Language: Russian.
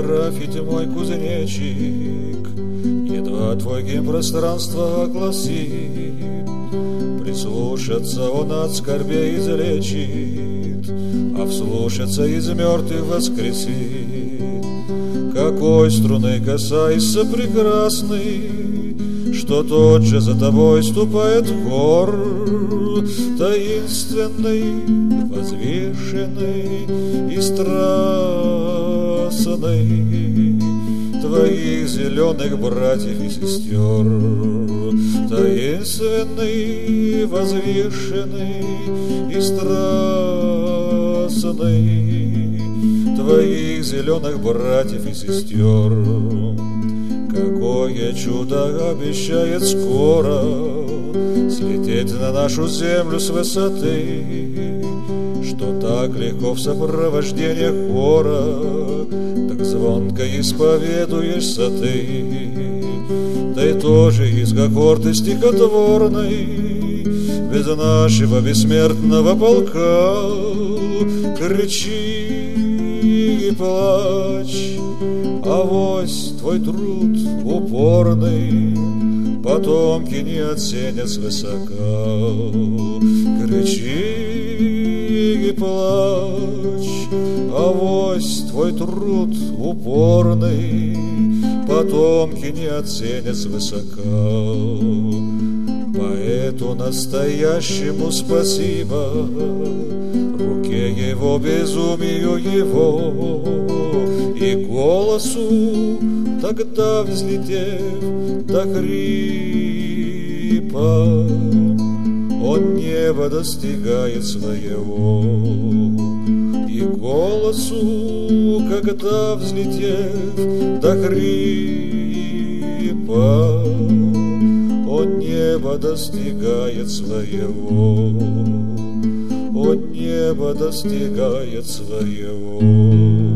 трафить мой кузнечик, едва твой гимн пространство огласит. Прислушаться он от скорбей излечит, а вслушаться из мертвых воскресит. Какой струной касайся прекрасный, что тот же за тобой ступает в хор, таинственный, возвышенный и страстный, твоих зеленых братьев и сестер. Таинственный, возвышенный и страстный, твоих зеленых братьев и сестер. Какое чудо обещает скоро слететь на нашу землю с высоты, что так легко в сопровождении хора, так звонко исповедуешься ты. Ты тоже из когорты стихотворной, без нашего бессмертного полка. Кричи и плачь, авось твой труд упорный потомки не оценят свысока. Кричи и плачь, авось твой труд упорный потомки не оценят свысока. Поэту настоящему спасибо, руке его, безумию его и голосу, тогда взлетев до хрипа, он небо достигает своего. И голосу, когда взлетев до хрипа, он небо достигает своего. Он небо достигает своего.